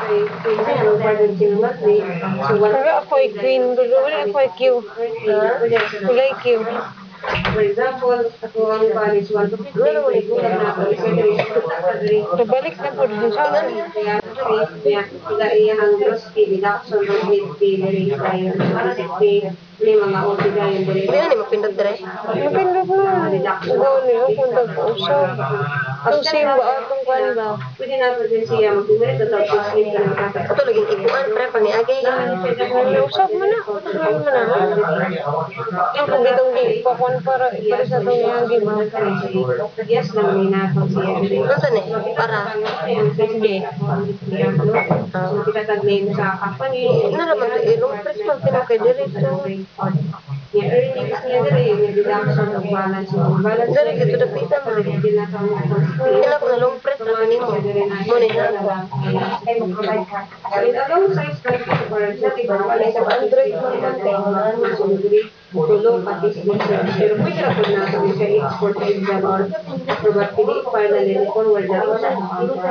Kasi nga mag-partner sila monthly. So, Pero ako'y queen, pero wala ako'y Q. Kulay Q. For example, ako ang college 1 to 15, so ikulang na ako isa diri sa diri. Pabalik na po rin sa akin. Kaya niya sila iyang gross fee deduction road fee diri sa iyo. Visit fee ni mga OT gayon diri. Hindi na mapindot dire. Napindot na. Ugaw niyo kung tag-usap. Kung siya ba atong kwan ba? Pwede na po din siya mag-direct sa slip ka ng kasa. Ato laging ikuan pre pa ni Agay. Usap mo na. Usap mo na. Ang kagitong di. Pakwan para sa itong iyagi ba? Yes lang ni na po siya diri. Unsa ni? Para Sige. So, kita tag-name sa company. na naman to ilong press man pinakay diretso. Yung earnings niya diri, yung deduction of balance. Balance Dari gito dapita ma. Kila ko na long press ra kanimo. Mo ni na ako. So, in a long size country or city, wala sa Android man man kay tulo pati siya. Pero pwede ra pud na sa export sa Ecuador. So, but pili pa na nila forward na rin siya.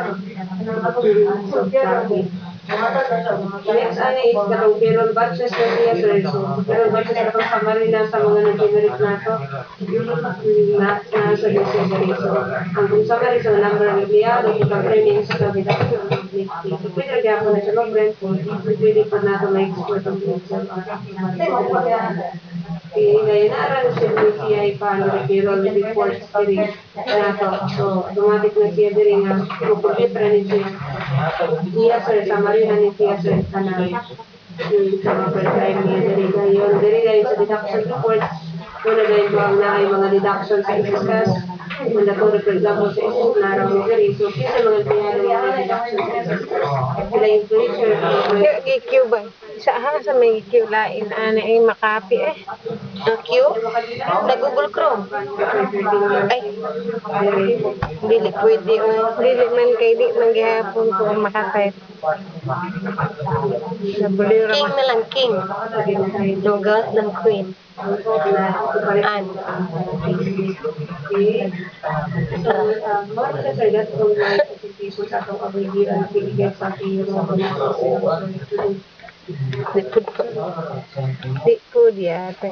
So, grabe. Next ano is katong payroll batches na siya sir. So, payroll batches katong summary na sa mga nag-generate na to. Na sa siya dali. So, ang kung summary sa number ng empleyado, kung earnings sa deduction of weekly. So, pwede ra gyapon na siya mag-rent. Pwede pa na ito ma-export ang ngayon, naaral siya ni CI paano na payroll reports diri na to. So, automatic na siya diri nga compute ra ni siya. Iya sir, summary na ni siya sir kanang sa mga per-time niya diri gayon. Diri gayon sa deduction reports, muna gayon ko ang naay mga deduction sa isiskas. Kung na to, for example, sa isip na ram diri. So, kisa mga empleyado mga deduction sa isiskas. Sila yung teacher, GQ ba? Isa sa may GQ lain. Ano ay makapi eh. Ang Q sa Google Chrome. Ay, dili pwede oy. Dili man kay di man gihapon ko makatype. Nabulira King man. na lang king. No girls ng queen. An. So, more or less, that's all my presentation sa itong overview ang pinigay sa ating yung mga process ng today. Lipod pa. Di ko di ate.